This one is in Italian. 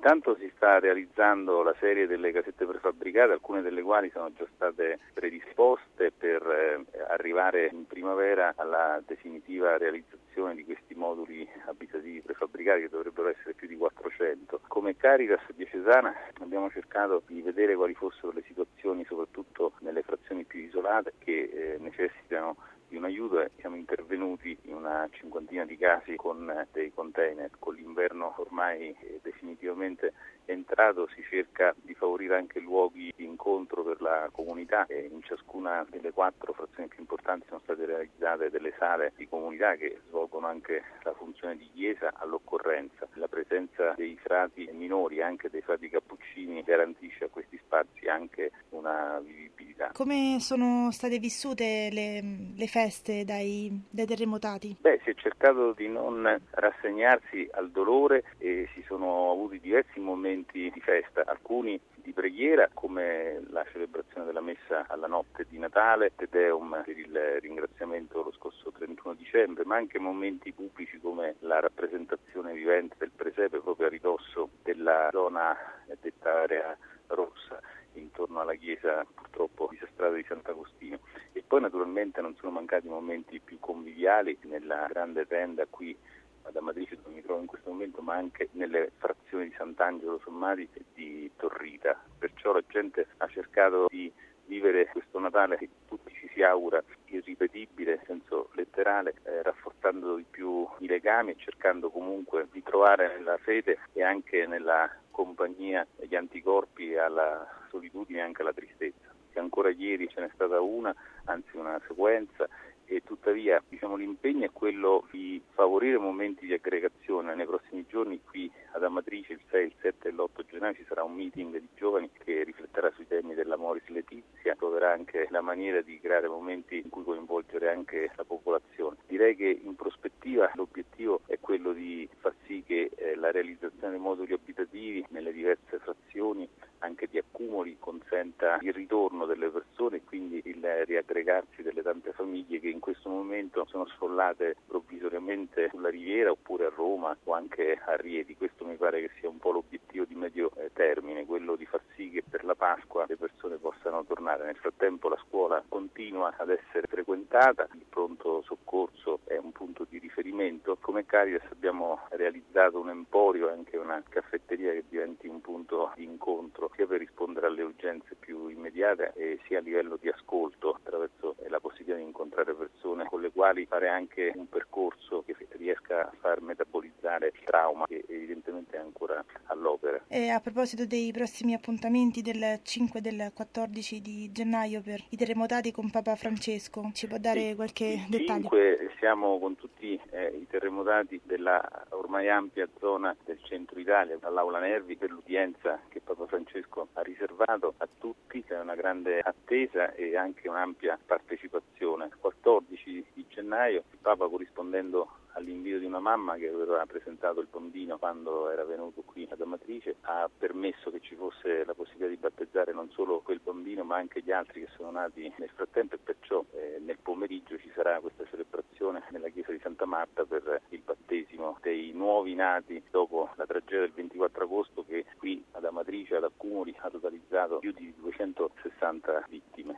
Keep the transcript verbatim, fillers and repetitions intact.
Intanto si sta realizzando la serie delle casette prefabbricate, alcune delle quali sono già state predisposte per eh, arrivare in primavera alla definitiva realizzazione di questi moduli abitativi prefabbricati, che dovrebbero essere più di quattrocento. Come Caritas diocesana abbiamo cercato di vedere quali fossero le situazioni, soprattutto nelle frazioni più isolate, che eh, necessitano di un aiuto, e siamo intervenuti in una cinquantina di casi con dei container. Con l'inverno ormai definitivamente entrato si cerca di favorire anche luoghi di incontro per la comunità, e in ciascuna delle quattro frazioni più importanti sono state realizzate delle sale di comunità che svolgono anche la funzione di chiesa all'occorrenza. La presenza dei frati minori e anche dei frati cappuccini garantisce a questi spazi anche una vivibilità. Come sono state vissute le, le feste dai, dai terremotati? Beh, si è cercato di non rassegnarsi al dolore e si sono avuti diversi momenti di festa, alcuni di preghiera come la celebrazione della messa alla notte di Natale, Te Deum per il ringraziamento lo scorso trentuno dicembre, ma anche momenti pubblici come la rappresentazione vivente del presepe proprio a ridosso della zona detta area rossa intorno alla chiesa purtroppo disastrata di Sant'Agostino. E poi naturalmente non sono mancati momenti più conviviali nella grande tenda qui ad Amatrice, dove mi trovo in questo momento, ma anche nelle frazioni di Sant'Angelo Sommari e di Torrita. Perciò la gente ha cercato di vivere questo Natale che tutti ci si augura irripetibile, in senso letterale, eh, rafforzando di più i legami e cercando comunque di trovare nella fede e anche nella compagnia gli anticorpi alla solitudine e anche alla tristezza. Che ancora ieri ce n'è stata una, anzi una sequenza, e tuttavia diciamo, l'impegno è quello di favorire momenti di aggregazione. Nei prossimi giorni qui ad Amatrice, il sei, il sette e l'otto gennaio, ci sarà un meeting di giovani che rifletterà sui temi dell'Amoris Laetitia, troverà anche la maniera di creare momenti in cui coinvolgere anche la popolazione. Direi che in prospettiva l'obiettivo è quello di far sì che eh, la realizzazione dei moduli abitativi nelle diverse frazioni, anche di accumuli, consenta il ritorno delle persone e quindi il riaggregarsi delle tante famiglie che in questo momento sono sfollate provvisoriamente sulla Riviera oppure a Roma o anche a Rieti. Questo mi pare che sia un po' l'obiettivo di medio eh, termine, quello di far sì che per la Pasqua le persone possano tornare. Nel frattempo la scuola continua ad essere frequentata, il pronto soccorso è un punto di riferimento. Come Caritas abbiamo realizzato un emporio e anche una caffetteria che diventi un punto di incontro sia per rispondere alle urgenze più immediate e sia a livello di ascolto attraverso la possibilità di incontrare persone con le quali fare anche un percorso che riesca a far metabolizzare il trauma che evidentemente è ancora all'opera. E a proposito dei prossimi appuntamenti del cinque e del quattordici di gennaio per i terremotati con Papa Francesco, ci può dare sì, qualche il dettaglio? cinque siamo con tutti eh, i terremotati della ormai ampia zona del centro Italia, all'Aula Nervi, per l'udienza che Papa Francesco ha riservato a tutti. C'è una grande attesa e anche un'ampia partecipazione. Il quattordici di gennaio il Papa, corrispondendo all'invito di una mamma che aveva presentato il bambino quando era venuto qui ad Amatrice, ha permesso che ci fosse la possibilità di battezzare non solo quel bambino ma anche gli altri che sono nati nel frattempo, e perciò eh, nel pomeriggio ci sarà questa celebrazione nella chiesa di Santa Marta per il battesimo dei nuovi nati dopo la tragedia del ventiquattro agosto che qui ad Amatrice, ad Accumuli, ha totalizzato più di duecentosessanta vittime.